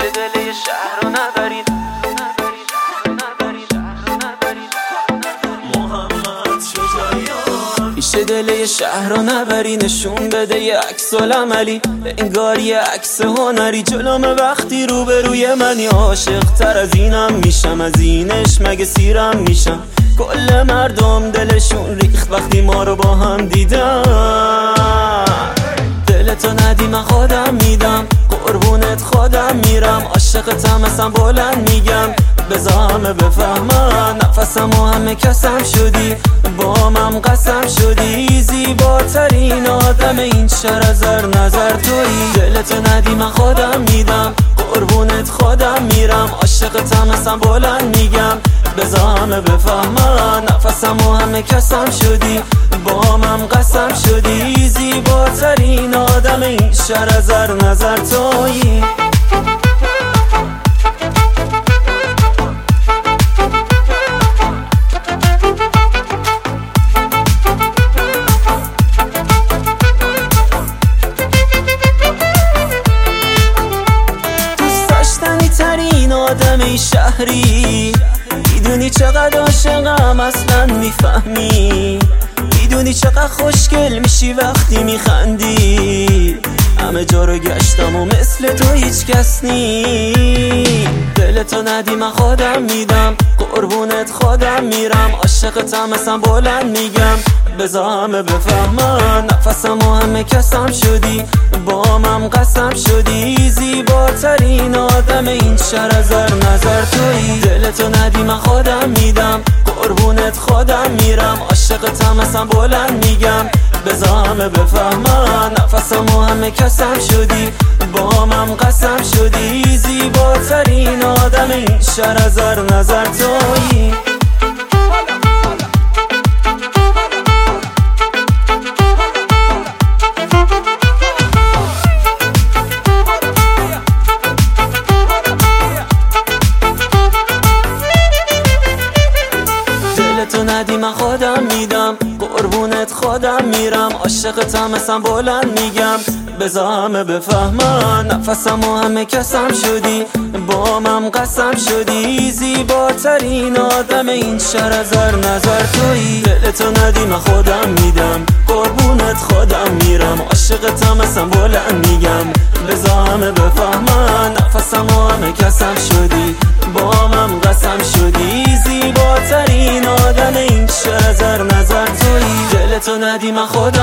دل یه شهر رو نبرید. محمد شجاعیان میشه دل یه شهر رو نبری، نشون بده یه عکس العملی، انگار یه عکس هنری جلوم وقتی روبروی منی. عاشق تر از اینم میشم، از اینش مگه سیرم میشم. کل مردم دلشون ریخت وقتی ما رو با هم دیدم. دلتو ندی من خودم میدم، قربونت خودم میرم. عاشقتم اصلا بلند میگم، بذار همه بفهمن. نفسم و همه کسم شدی، با من قسم شدی. زیباترین آدم این شهر از هر نظر تویی. دلتو ندی من خودم میدم، قربونت خودم میرم. عاشقتم اصلا بلند میگم، بذار همه بفهمن. نفسم و همه کسم شدی، با من قسم شدی. زیباترین آدم این شهر از هر نظر تویی. ترین آدم این شهری، میدونی چقدر عاشقم اصلا میفهمی. میدونی چقدر خوشگل میشی وقتی میخندی. همه جا رو گشتم و مثل تو هیچ کس نی. دلتو ندی من خودم میدم، قربونت خودم میرم. عاشقتم اصلا بلند میگم، بذار همه بفهمن. نفسم و همه کسم شدی، با من قسم شدی. زیباترین آدم این شهر از هر نظر تویی. دلتو ندی من خودم میدم، قربونت خودم میرم. عاشقتم اصلا بلند میگم، بذار همه بفهمن. نفسم و همه کسم شدی، با من قسم شدی. زیباترین آدم این شهر از هر نظر تویی. دلتو ندی من خودم میدم، قربونت خودم میرم. عاشقتم اصلا بلند میگم، بذار همه بفهمن. نفسم و همه کسم شدی، با من قسم شدی. زیباترین آدم این شهر از هر نظر تویی. دلتو ندی من خودم میدم، قربونت خودم میرم. عاشقتم اصلا بلند میگم، بذار همه بفهمن. نفسم و همه کسم شدی، با من قسم شدی. زیباترین آدم این شهر از هر نظر تویی. دلتو ندی من خودم